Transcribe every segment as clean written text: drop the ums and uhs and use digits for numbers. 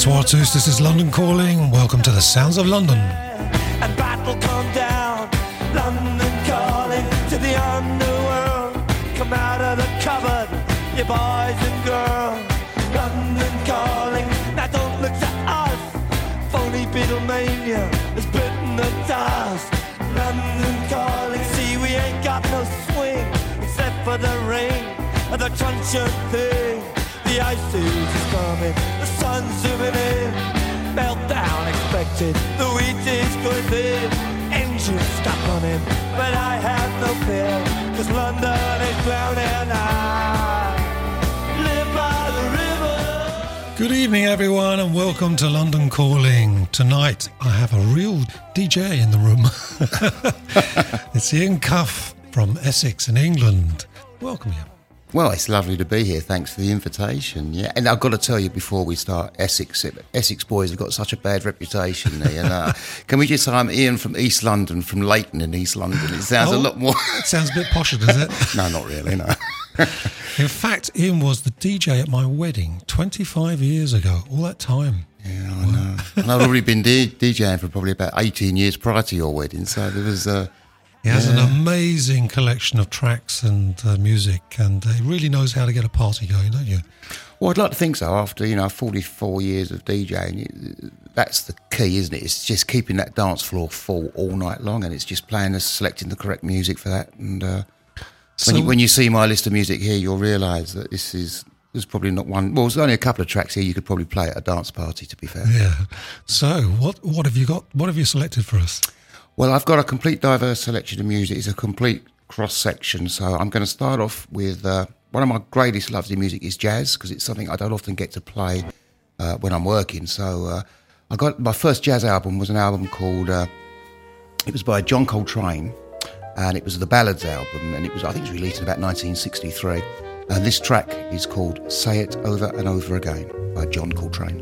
Swartus, this is London Calling. Welcome to the Sounds of London. And battle come down, London calling to the underworld. Come out of the cupboard, you boys and girls. London calling, now don't look to us. Phony Beatlemania has bitten the dust. London calling, see we ain't got no swing except for the rain and the crunch of thing. The ice age is coming, the sun's zooming in. Meltdown expected, the wheat is going thin. Engines stop running, but I have no fear, 'cause London is drowning. I live by the river. Good evening, everyone, and welcome to London Calling. Tonight, I have a real DJ in the room. It's Ian Cuff from Essex in England. Welcome, Ian. Well, it's lovely to be here. Thanks for the invitation. Yeah, and I've got to tell you before we start, Essex boys have got such a bad reputation there. Can we just say I'm Ian from East London, from Leighton in East London? It sounds a lot more. It sounds a bit posher, does it? No, not really. No. In fact, Ian was the DJ at my wedding 25 years ago. All that time. Yeah, I know. And I've already been DJing for probably about 18 years prior to your wedding, so there was. He has an amazing collection of tracks and music, and he really knows how to get a party going, don't you? Well, I'd like to think so. After 44 years of DJing, that's the key, isn't it? It's just keeping that dance floor full all night long, and it's just playing and selecting the correct music for that. And when you see my list of music here, you'll realise that there's probably not one. Well, there's only a couple of tracks here you could probably play at a dance party, to be fair. Yeah. So, what have you got? What have you selected for us? Well, I've got a complete diverse selection of music. It's a complete cross-section. So I'm going to start off with one of my greatest loves in music is jazz, because it's something I don't often get to play when I'm working. So I got my first jazz album was an album called, it was by John Coltrane, and it was the Ballads album, and I think it was released in about 1963. And this track is called Say It Over and Over Again by John Coltrane.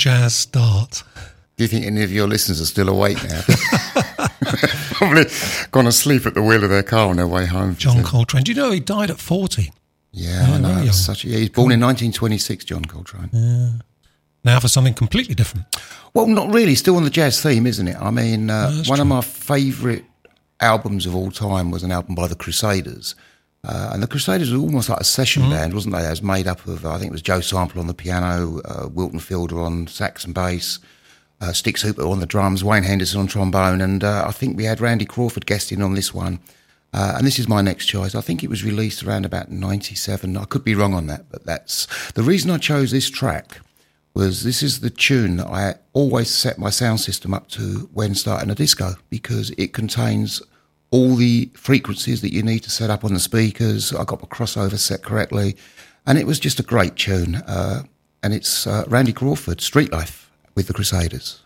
jazz start? Do you think any of your listeners are still awake now? Probably gone to sleep at the wheel of their car on their way home. John Coltrane. Do you know he died at 40? Yeah, I know. very young. He's born in 1926, John Coltrane. Yeah. Now for something completely different. Well, not really. Still on the jazz theme, isn't it? I mean, one of my favourite albums of all time was an album by the Crusaders. And the Crusaders were almost like a session band, wasn't they? It was made up of, I think it was Joe Sample on the piano, Wilton Fielder on sax and bass, Stix Hooper on the drums, Wayne Henderson on trombone, and I think we had Randy Crawford guesting on this one. And this is my next choice. I think it was released around about 97. I could be wrong on that, but that's... The reason I chose this track was this is the tune that I always set my sound system up to when starting a disco, because it contains all the frequencies that you need to set up on the speakers. I got my crossover set correctly, and it was just a great tune. And it's Randy Crawford, Street Life, with the Crusaders.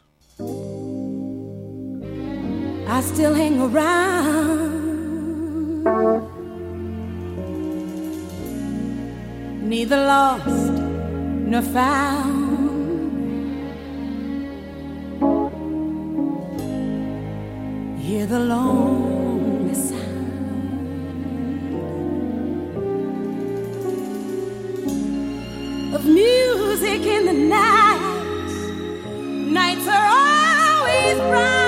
I still hang around, neither lost nor found. Hear the lonely sound of music in the night. Nights are always bright.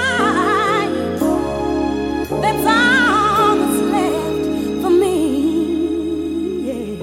That's all that's left for me. Yeah.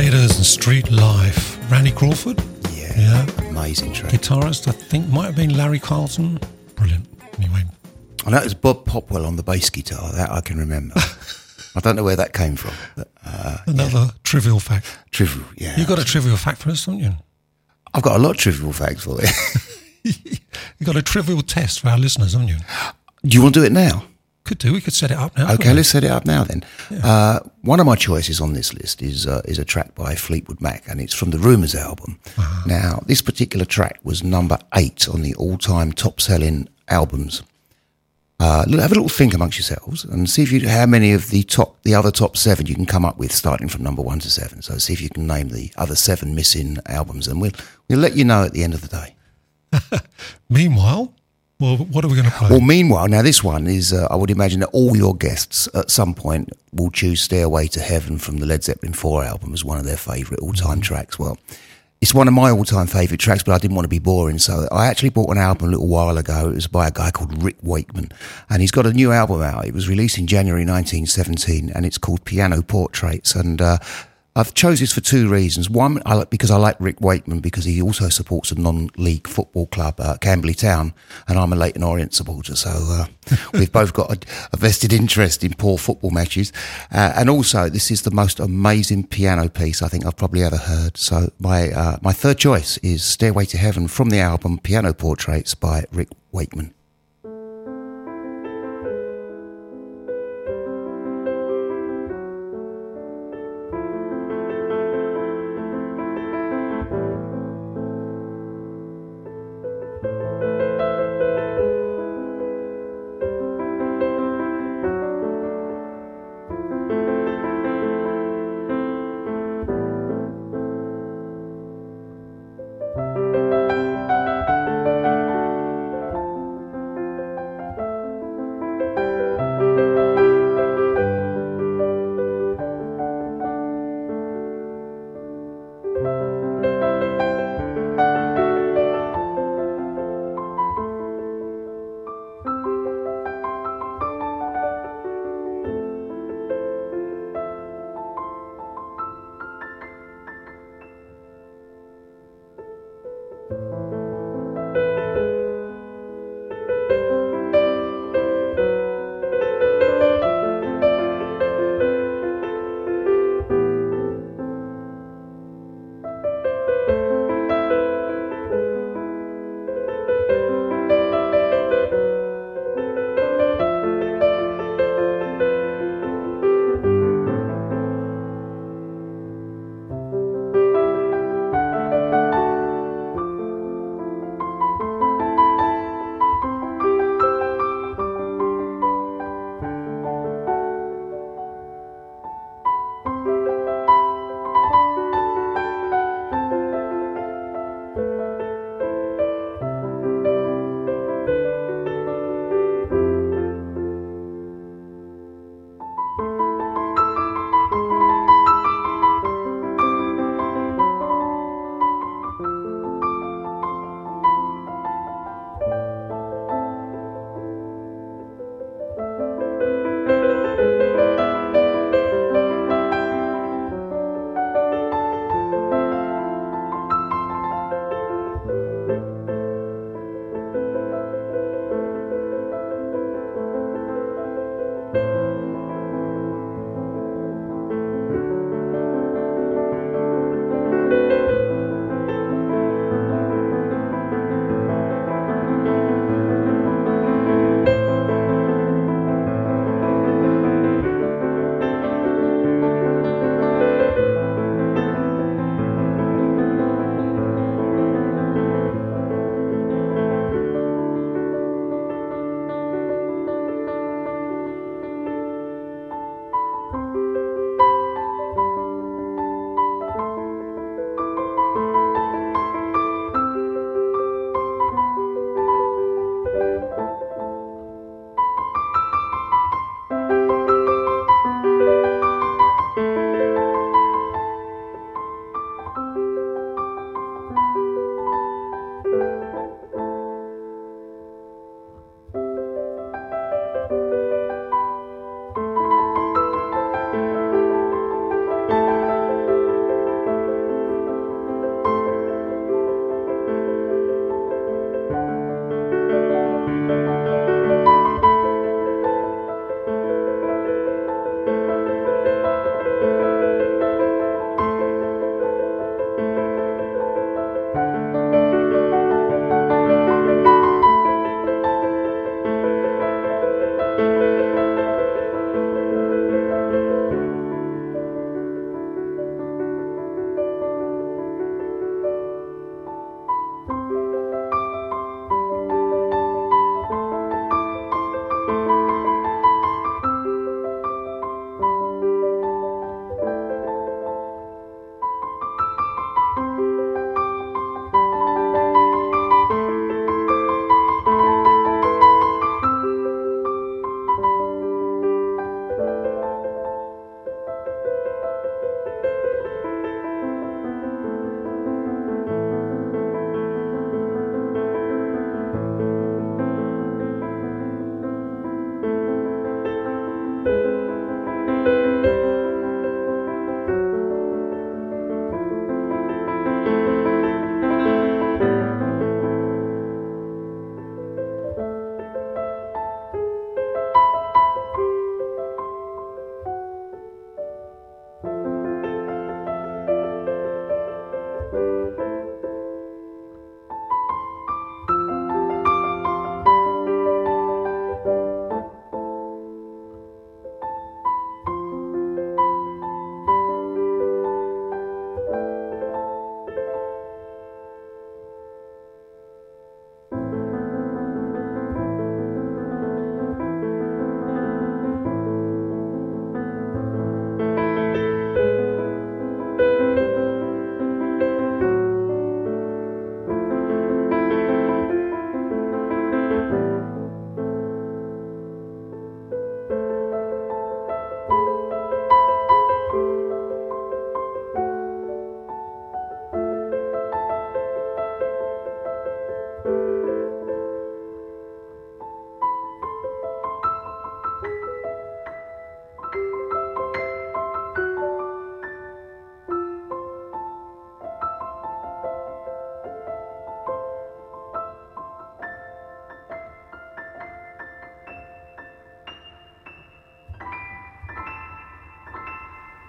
Invaders and Street Life. Randy Crawford, Yeah, amazing track. guitarist, I think might have been Larry Carlton. Brilliant. Anyway, I know it was Bob Popwell on the bass guitar. That I can remember. I don't know where that came from. But, another trivial fact. trivial, yeah. You got a trivial fact for us, haven't you? I've got a lot of trivial facts for you. You got a trivial test for our listeners, haven't you? Do you want to do it now? Could do. We could set it up now. Okay, let's set it up now then. One of my choices on this list is a track by Fleetwood Mac, and it's from the Rumours album. Now, this particular track was number 8 on the all-time top-selling albums. Have a little think amongst yourselves and see if how many of the other top 7 you can come up with, starting from number 1 to 7. So see if you can name the other 7 missing albums, and we'll let you know at the end of the day. Meanwhile, well, what are we going to play? Well, meanwhile, now this one is, I would imagine that all your guests at some point will choose Stairway to Heaven from the Led Zeppelin 4 album as one of their favourite all-time tracks. Well, it's one of my all-time favourite tracks, but I didn't want to be boring, so I actually bought an album a little while ago. It was by a guy called Rick Wakeman, and he's got a new album out. It was released in January 1917, and it's called Piano Portraits, and I've chose this for 2 reasons. One, because I like Rick Wakeman, because he also supports a non-league football club, Camberley Town, and I'm a Leyton Orient supporter, so we've both got a vested interest in poor football matches. And also, this is the most amazing piano piece I think I've probably ever heard. So my third choice is Stairway to Heaven from the album Piano Portraits by Rick Wakeman.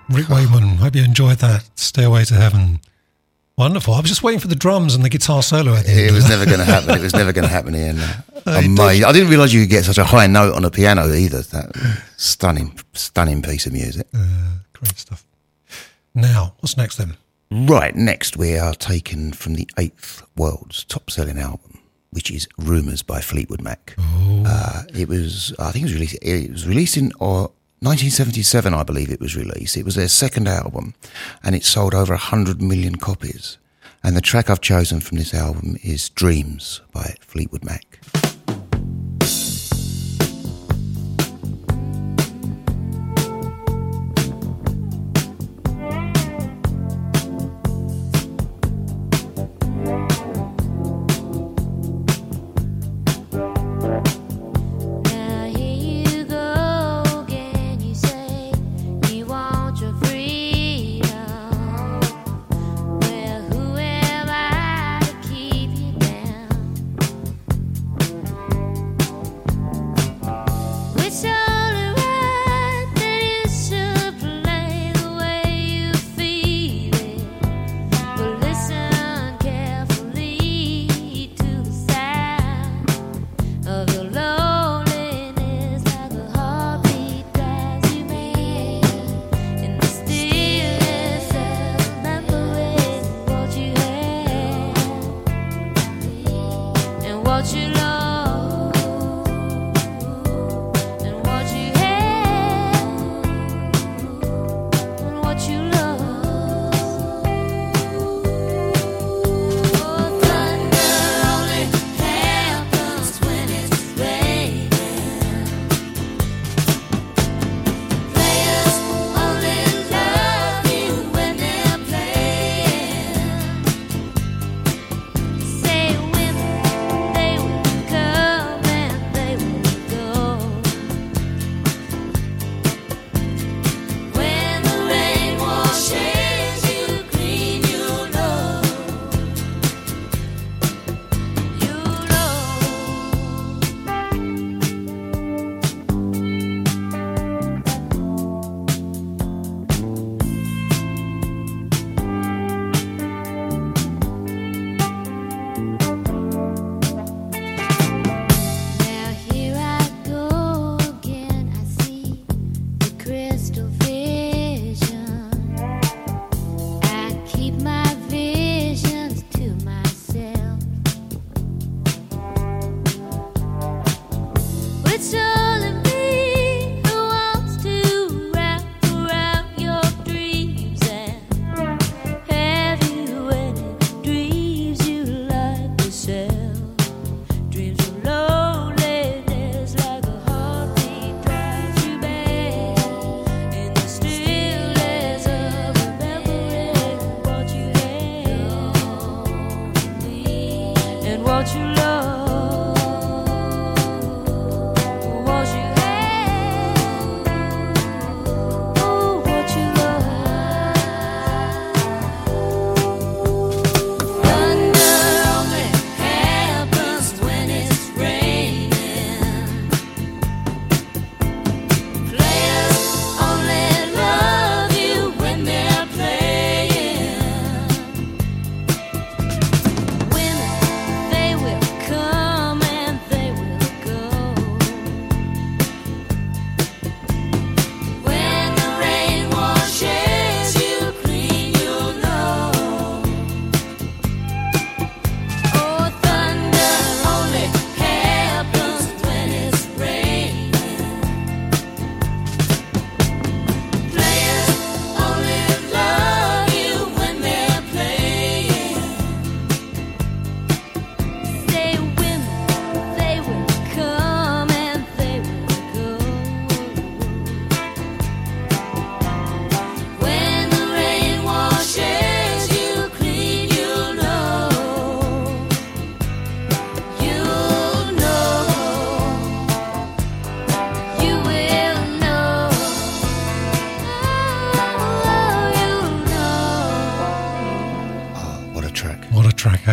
Rick Wakeman, hope you enjoyed that. Stairway to Heaven. Wonderful. I was just waiting for the drums and the guitar solo at the end. It was never going to happen. It was never going to happen, Ian. Amazing. I didn't realise you could get such a high note on a piano either. That stunning piece of music. Great stuff. Now, what's next then? Right, next we are taken from the 8th world's top-selling album, which is Rumours by Fleetwood Mac. It was released in 1977, I believe it was released. It was their second album, and it sold over 100 million copies. And the track I've chosen from this album is Dreams by Fleetwood Mac.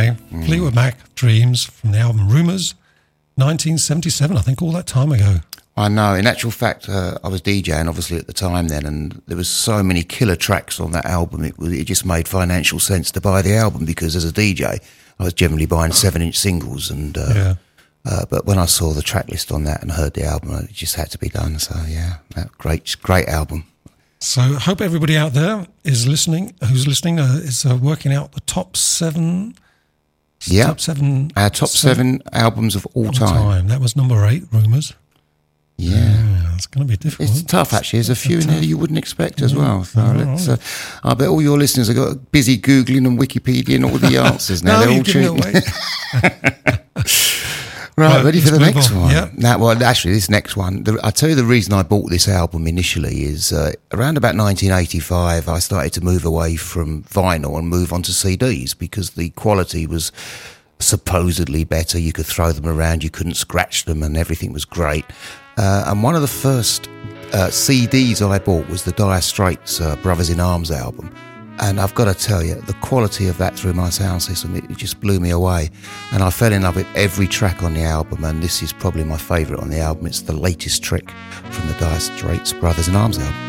Fleetwood Mac, Dreams, from the album Rumours, 1977, I think all that time ago. I know. In actual fact, I was DJing obviously at the time then, and there was so many killer tracks on that album. It just made financial sense to buy the album, because as a DJ, I was generally buying 7-inch singles, and but when I saw the track list on that and heard the album, it just had to be done. So yeah, great album. So I hope everybody out there is listening. Who's listening is working out the top 7. Yeah, top 7. Our top 7 albums of all time. That was number 8. Rumours. Yeah, it's going to be difficult. It's tough, actually. There's a few in there you wouldn't expect as well. So let's, I bet all your listeners have got busy Googling and Wikipedia and all the answers now. They're all tuned. Right, ready for the next one? Yeah. Now, well, actually, this next one, I'll tell you the reason I bought this album initially is around about 1985, I started to move away from vinyl and move on to CDs, because the quality was supposedly better. You could throw them around, you couldn't scratch them, and everything was great. And one of the first CDs I bought was the Dire Straits Brothers in Arms album. And I've got to tell you, the quality of that through my sound system, it just blew me away. And I fell in love with every track on the album, and this is probably my favourite on the album. It's The Latest Trick from the Dire Straits Brothers in Arms album.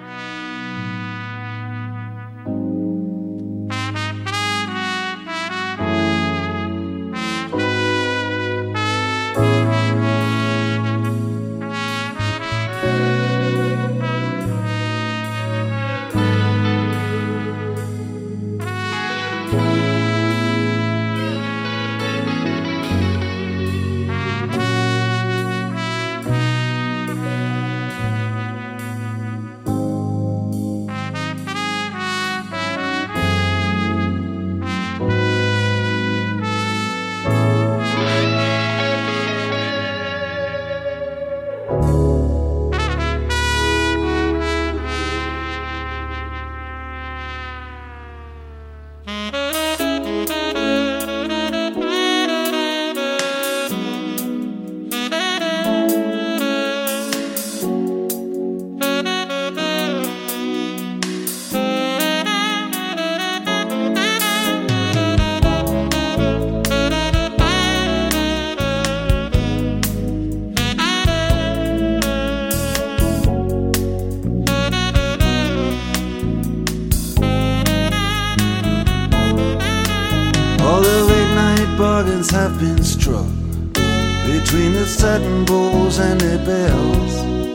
bargains have been struck between the satin bowls and their bells.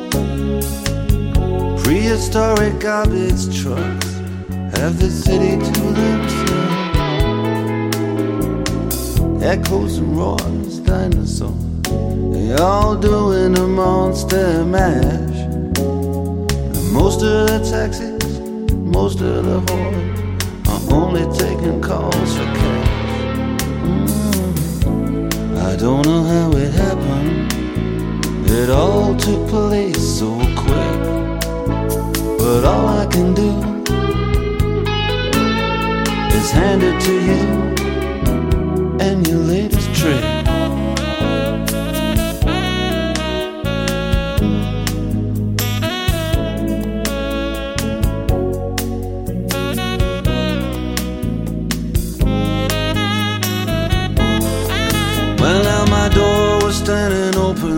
Prehistoric garbage trucks have the city to themselves. Echoes and roars, dinosaurs, they all doing a monster mash. And most of the taxis, most of the whores are only taking calls for cash. I don't know how it happened, it all took place so quick. But all I can do is hand it to you and your latest trick. Well, now my door was standing open,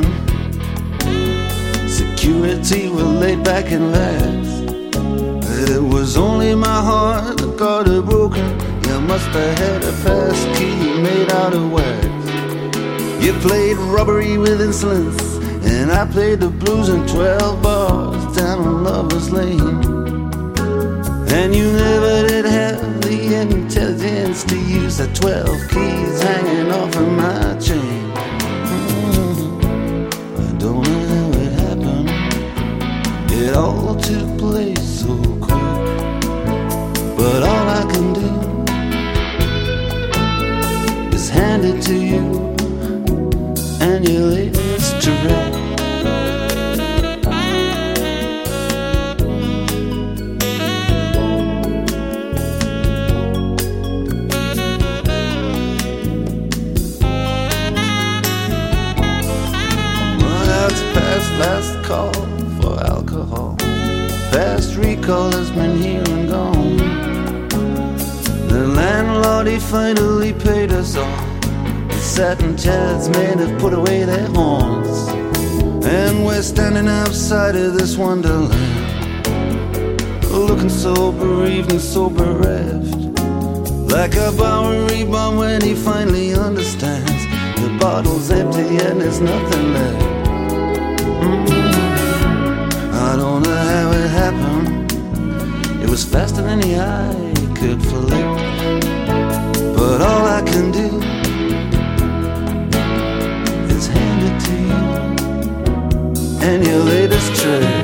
security were laid back and lax. It was only my heart that got it broken. You must have had a pass key made out of wax. You played robbery with insolence, and I played the blues in 12 bars down on Lover's Lane. And you never did have the intelligence to use the 12 keys hanging off of my chain. I don't know how it happened, it all took place so quick. But all I can do is hand it to you and your latest trick. Last call for alcohol, fast recall has been here and gone. The landlord, he finally paid us all. The satin chairs men have put away their horns, And we're standing outside of this wonderland, looking so bereaved and so bereft, like a Bowery bum when he finally understands the bottle's empty and there's nothing left. I don't know how it happened. It was faster than the eye could flick, but all I can do is hand it to you and your latest trick.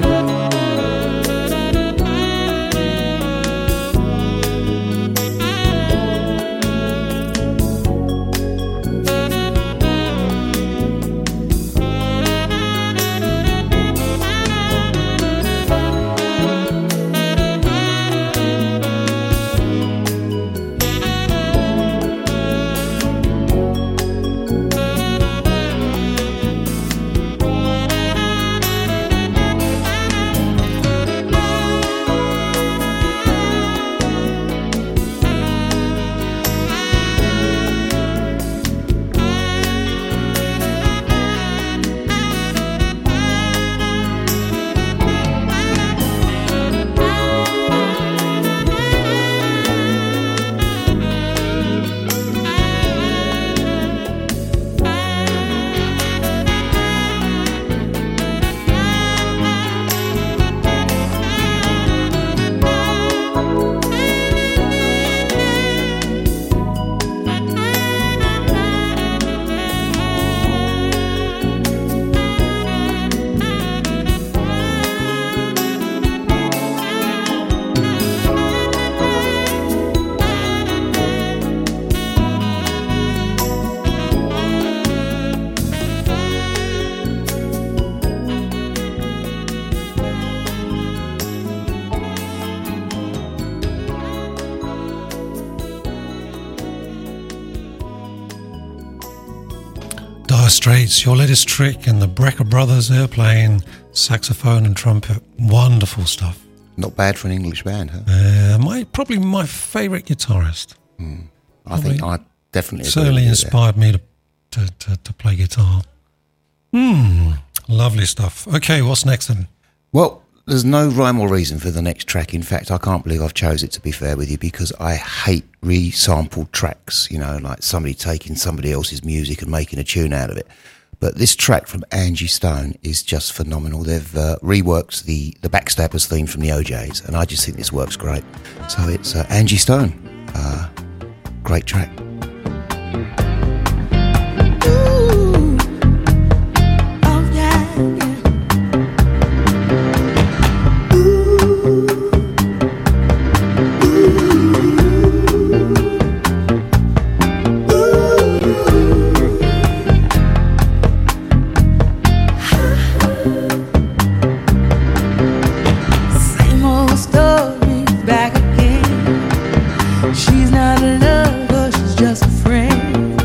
Dire Straits, Your Latest Trick, and the Brecker Brothers there playing saxophone and trumpet. Wonderful stuff. Not bad for an English band, huh? Probably my favourite guitarist. I think I definitely agree certainly with you inspired me to play guitar. Lovely stuff. Okay, what's next then? Well, there's no rhyme or reason for the next track. In fact, I can't believe I've chose it, to be fair with you, because I hate resampled tracks, you know, like somebody taking somebody else's music and making a tune out of it. But this track from Angie Stone is just phenomenal. They've reworked the Backstabbers theme from the OJs, and I just think this works great. So it's Angie Stone. Great track. She's not a lover, she's just a friend.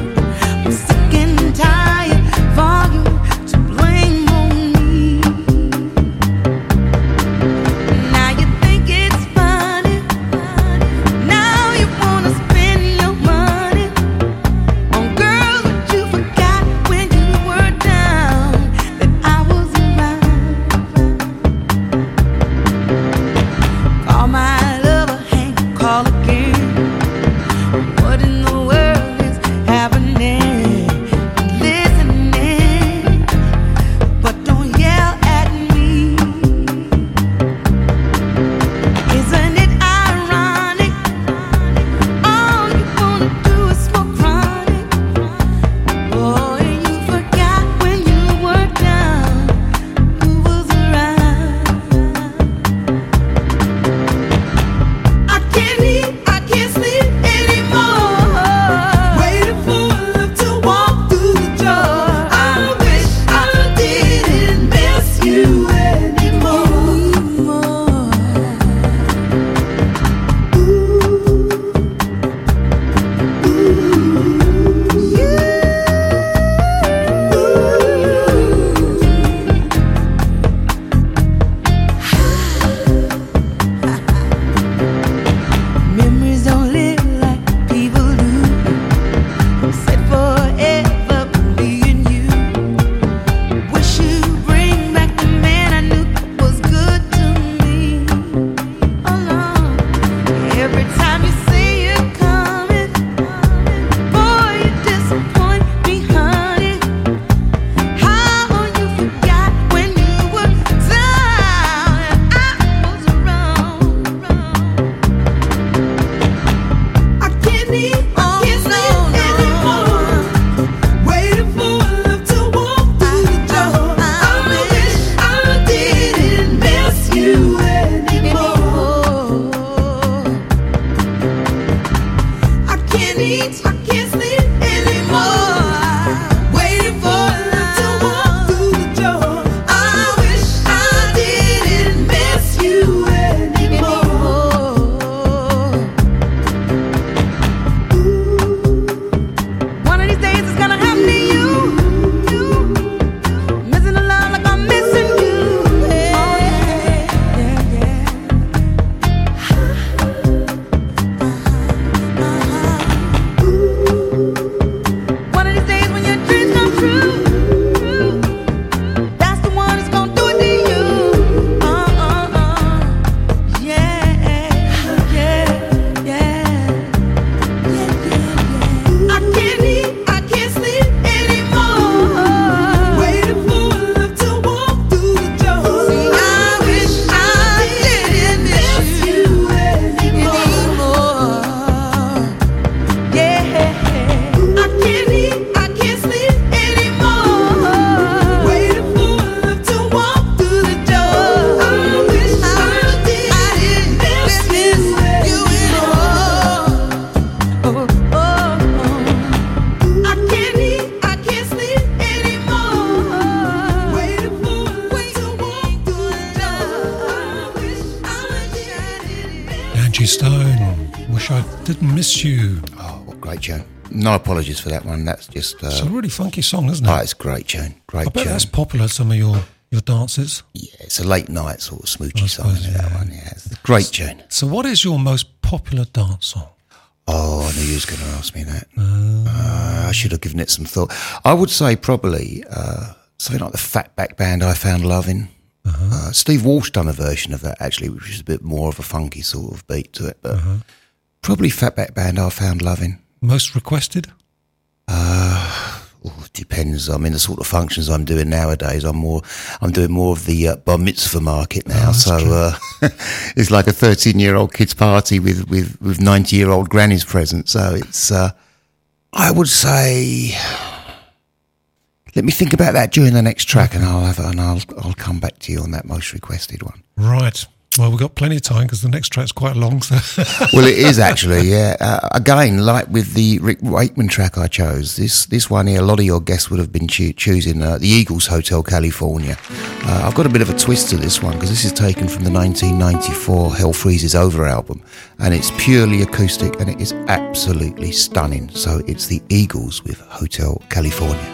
Stone. Wish I Didn't Miss You. Oh, what great tune. No apologies for that one. That's just... It's a really funky song, isn't it? Oh, it's a great tune. Great I bet tune. that's popular at some of your dances. Yeah, it's a late night sort of smoochy I song, suppose, that yeah. one. Yeah, it's a great tune. So what is your most popular dance song? Oh, I knew you was going to ask me that. I should have given it some thought. I would say probably something like the Fatback Band, I Found Love In. Steve Walsh done a version of that, actually, which is a bit more of a funky sort of beat to it. But probably Fatback Band, I Found Love In. Most requested? It depends. I mean, the sort of functions I'm doing nowadays, I'm doing more of the bar mitzvah market now. So it's like a 13-year-old kid's party with 90-year-old grannies present. So it's, I would say, let me think about that during the next track, and I'll come back to you on that most requested one. Right. Well, we've got plenty of time because the next track's quite long. So. Well, it is actually, yeah. Again, like with the Rick Wakeman track I chose, this one here, a lot of your guests would have been choosing the Eagles Hotel California. I've got a bit of a twist to this one because this is taken from the 1994 Hell Freezes Over album, and it's purely acoustic and it is absolutely stunning. So it's the Eagles with Hotel California.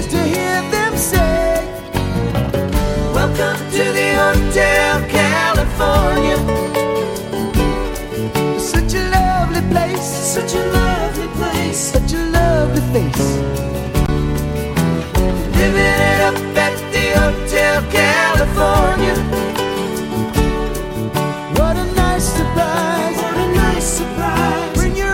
used to hear them say, welcome to the Hotel California. Such a lovely place, such a lovely place, such a lovely face. Living it up at the Hotel California. What a nice surprise, what a nice surprise. Bring your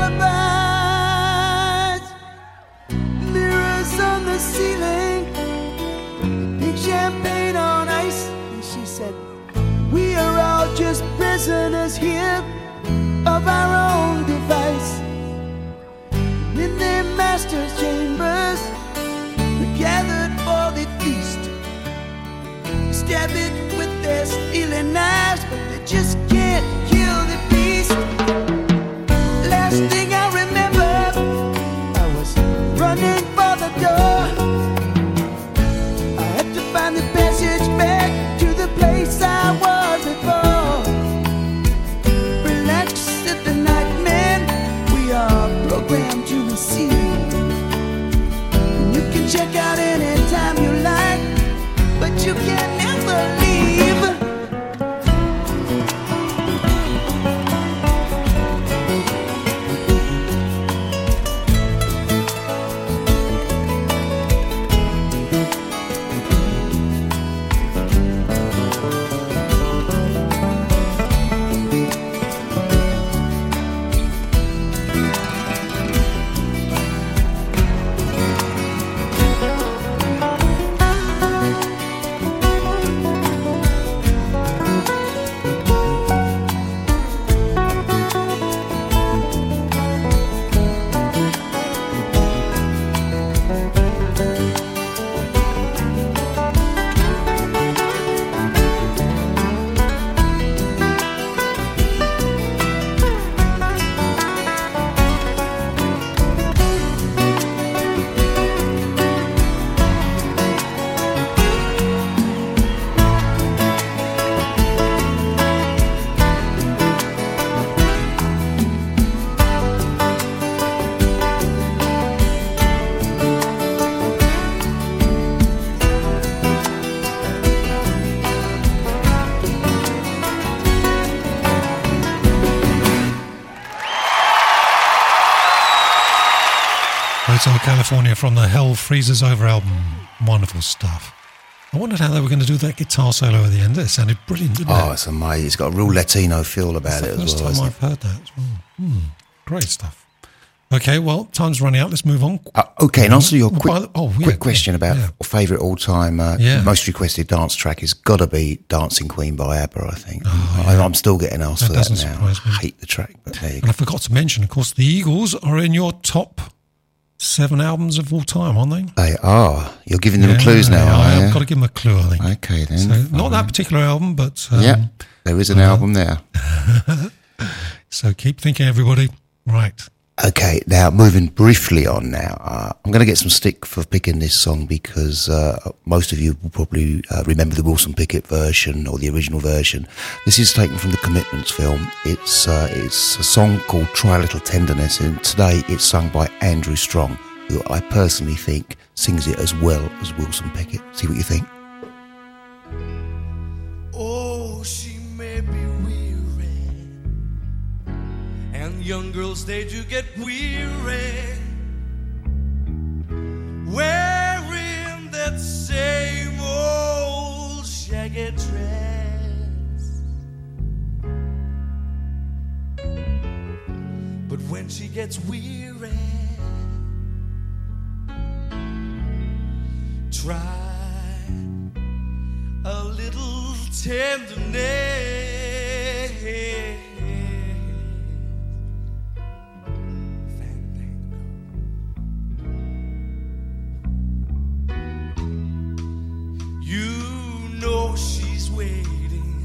alibis. Mirrors on the ceiling, pink champagne on ice. And she said, we are all just prisoners here of our own device. In their master's chambers, we gathered for the feast. Stab it with their stealing knives, but they just can't kill the beast. Last thing I remember, I was running for the door. I had to find the passage back to the place I was before. Relax at the night, man, we are programmed to receive. You can check out anytime you like, but you can never leave. Hotel California from the Hell Freezes Over album. Wonderful stuff. I wondered how they were going to do that guitar solo at the end. It sounded brilliant, didn't it? Oh, it's amazing. It's got a real Latino feel about it as well. That's the first time I've heard that as well. Great stuff. Okay, well, time's running out. Let's move on. Okay, and answer your quick quick question about favourite all-time, most requested dance track has got to be Dancing Queen by ABBA, I think. I'm still getting asked for that now. I hate the track, but there you go. And I forgot to mention, of course, the Eagles are in your top 7 albums of all time, aren't they? They are. You're giving them clues now, I've got to give them a clue, I think. Okay, then. So, not that particular album, but... there is an album there. So keep thinking, everybody. Right. Okay, now moving briefly on now. I'm going to get some stick for picking this song because most of you will probably remember the Wilson Pickett version or the original version. This is taken from the Commitments film. It's a song called Try a Little Tenderness, and today it's sung by Andrew Strong, who I personally think sings it as well as Wilson Pickett. See what you think? Oh, she may be weary, and young girls, they do get weary, wearing that same old shaggy dress. But when she gets weary, try a little tenderness. You know she's waiting,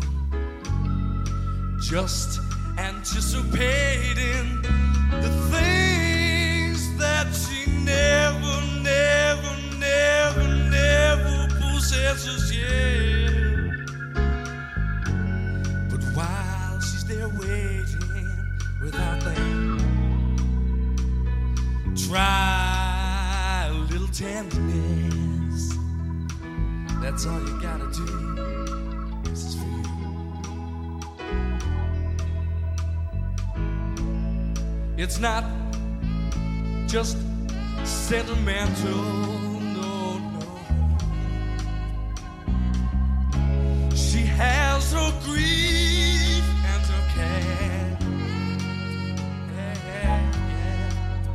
just anticipating the things that she never possesses yet. But while she's there waiting without that, try a little tenderness. That's all you gotta do. This is for you. It's not just sentimental, no, no. She has her grief and her care. Yeah, yeah.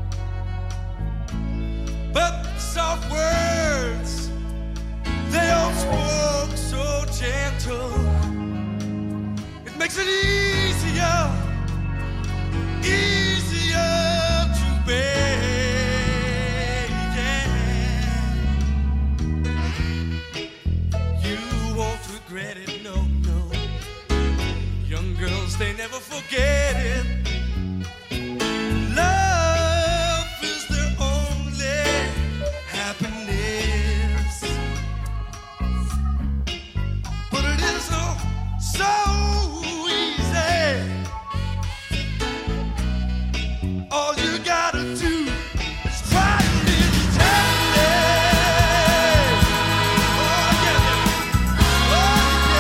But the soft words, they all spoke so gentle. It makes it easier to bear, yeah. You won't regret it, no, no. Young girls, they never forget it. Love is their only happiness. But it isn't so easy. All you gotta do is try a little tender. Oh yeah, oh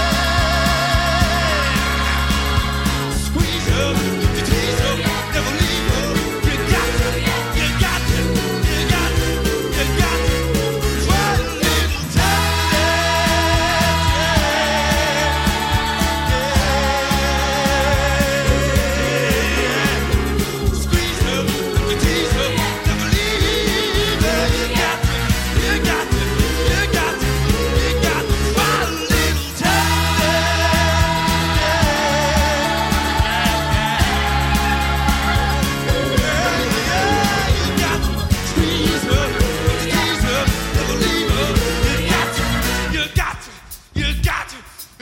yeah. Squeeze her, tease her, never leave her. You got to, you got to, you got to, you got to try a little tender. Squeeze her, you tease her, never leave her. You got to, you got to, you got to, you got to try a little tender. You got to squeeze her, tease her, never leave her. You got to, you got to, you got to.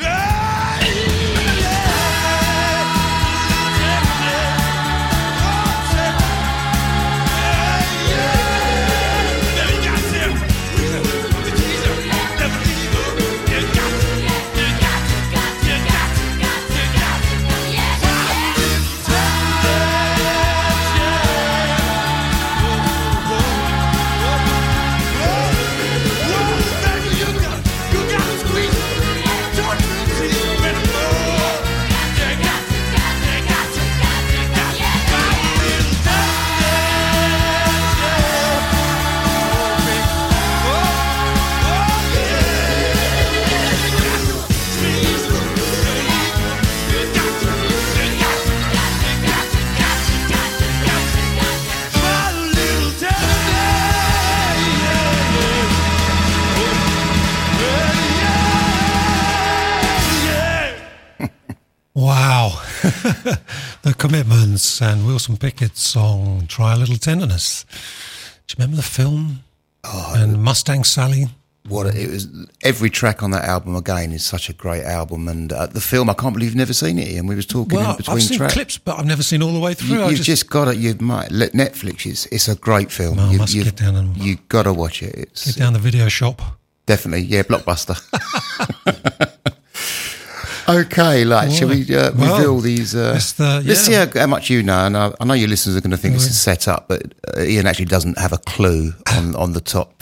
Wow. The Commitments and Wilson Pickett's song, Try a Little Tenderness. Do you remember the film? And Mustang Sally? What it was! Every track on that album again is such a great album, and the film I can't believe you've never seen it. And we was talking in between I've seen tracks. clips, but I've never seen all the way through. You've just got it. You might let Netflix. It's a great film. Well, I must get down and you got to watch it. It's get down the video shop. definitely Blockbuster. Okay, shall we reveal these? Let's see how much you know. And I know your listeners are going to think this is set up, but Ian actually doesn't have a clue on the top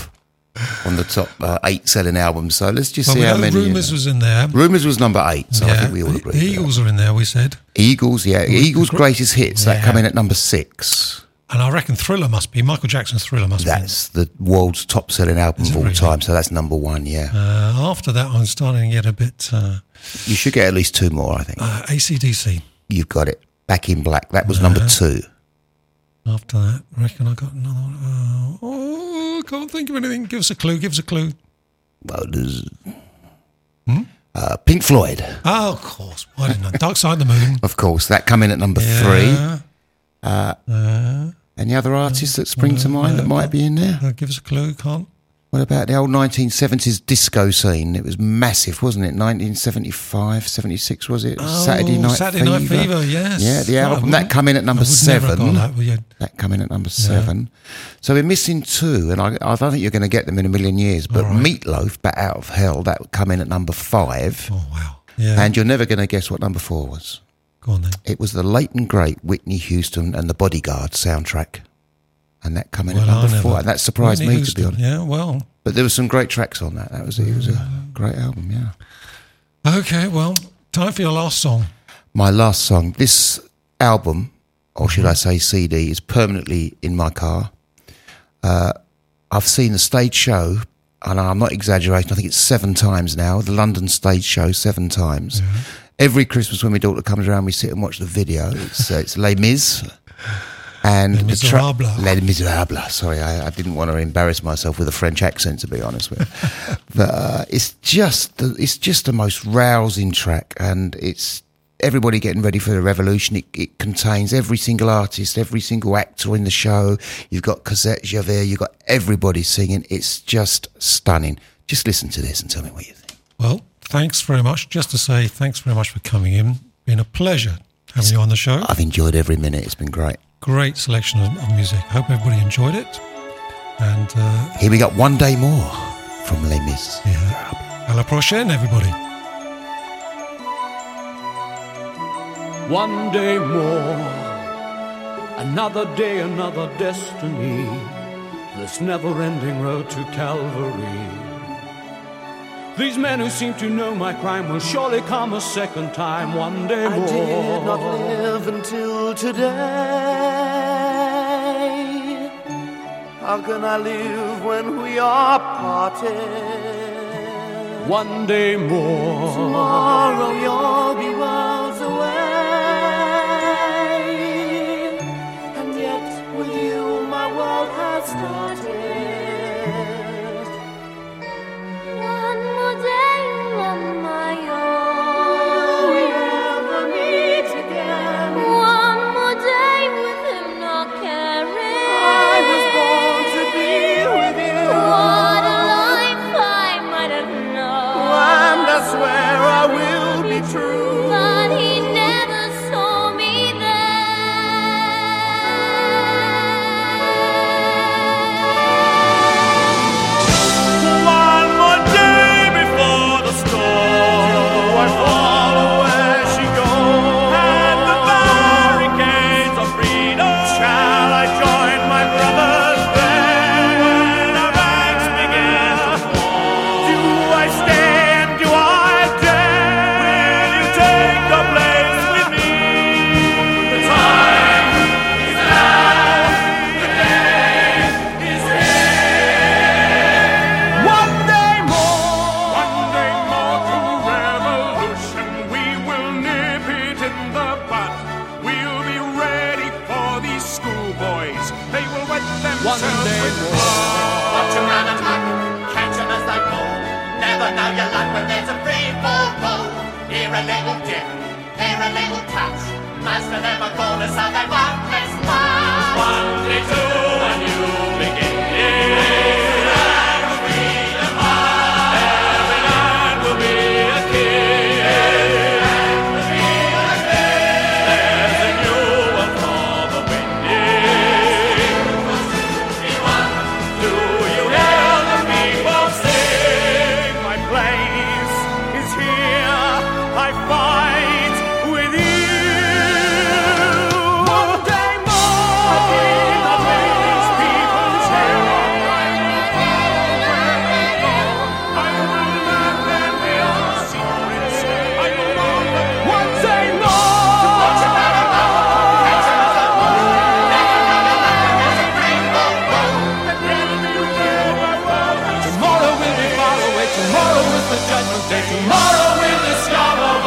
8 selling albums. So let's just see how many. Rumours was in there. Rumours was number 8, so I think we all agree. The Eagles are in there, we said. Eagles, Eagles' greatest hits. That come in at number 6. And I reckon Thriller must be, Michael Jackson's Thriller must be. That's the world's top selling album of all time, so that's number 1, yeah. After that, I'm starting to get a bit... you should get at least 2 more, I think. AC/DC. You've got it. Back in Black. That was number 2. After that, I reckon I got another one. I can't think of anything. Give us a clue. Well, there's... Pink Floyd. Oh, of course. Why didn't I? Dark Side of the Moon. Of course. That come in at number 3. Any other artists that spring to mind that might be in there? Give us a clue. Can't. What about the old 1970s disco scene? It was massive, wasn't it? 1975, 76, was it? Saturday Night Fever, yes. Yeah, the album. That come in at number 7. That come in at number 7. So we're missing 2, and I don't think you're going to get them in a million years, but Meatloaf, Bat Out of Hell, that would come in at number 5. Oh, wow. Yeah. And you're never going to guess what number 4 was. Go on then. It was the late and great Whitney Houston and the Bodyguard soundtrack. And that come in at number 4. And that surprised me, to be honest. Yeah, well. But there were some great tracks on that. It was a Great album, yeah. Okay, well, time for your last song. My last song. This album, or should I say CD, is permanently in my car. I've seen the stage show, and I'm not exaggerating, I think it's 7 times now, the London stage show 7 times. Yeah. Every Christmas when my daughter comes around, we sit and watch the video. It's Les Mis. And Les Miserables. Les Miserables. Sorry, I didn't want to embarrass myself with a French accent, to be honest with you. But it's just the most rousing track, and it's everybody getting ready for the revolution. It contains every single artist, every single actor in the show. You've got Cosette Javert, you've got everybody singing. It's just stunning. Just listen to this and tell me what you think. Well, thanks very much. Just to say thanks very much for coming in. Been a pleasure having you on the show. I've enjoyed every minute. It's been great. Great selection of music. Hope everybody enjoyed it. And here we got One Day More from Les Mis. Yeah. À la prochaine, everybody. One day more, another day, another destiny, this never-ending road to Calvary. These men who seem to know my crime will surely come a second time, one day more. I did not live until today. How can I live when we are parted? One day more. Tomorrow you'll be worlds away. And yet with you my world has started. One more day on my own. Will we ever meet again? One more day with him not caring. I was born to be with you. What a life I might have known. And I swear I will be true. But he never saw me One more day before the storm. I follow where she goes. And the barricades of freedom. Shall I join my brothers there? When our ranks begin to fall. Do I stay and do I dare? Will you take the place with me? The time is now. The day is here. One day more to revolution. We will nip it in the bud. We'll be ready for these schoolboys. They will wet themselves One day with more. blood. Watch a man attack, catch him as they fall. Never know your luck when there's a free fall goal. Here a little dip, here a little touch. Master never called us out, they won't miss much. 1, 2, and you begin. Every man will be a king. There's a new one for the winning. Do you hear the people sing? My place is here. I fight with you. One day more. I did not make these people share. I will let them hear the secrets. I will want them. One day more. Watch a man attack, catch him as they fall. Never know your luck when there's a free fall goal. Tomorrow will be far away. Tomorrow is the judgment day. Tomorrow we'll discover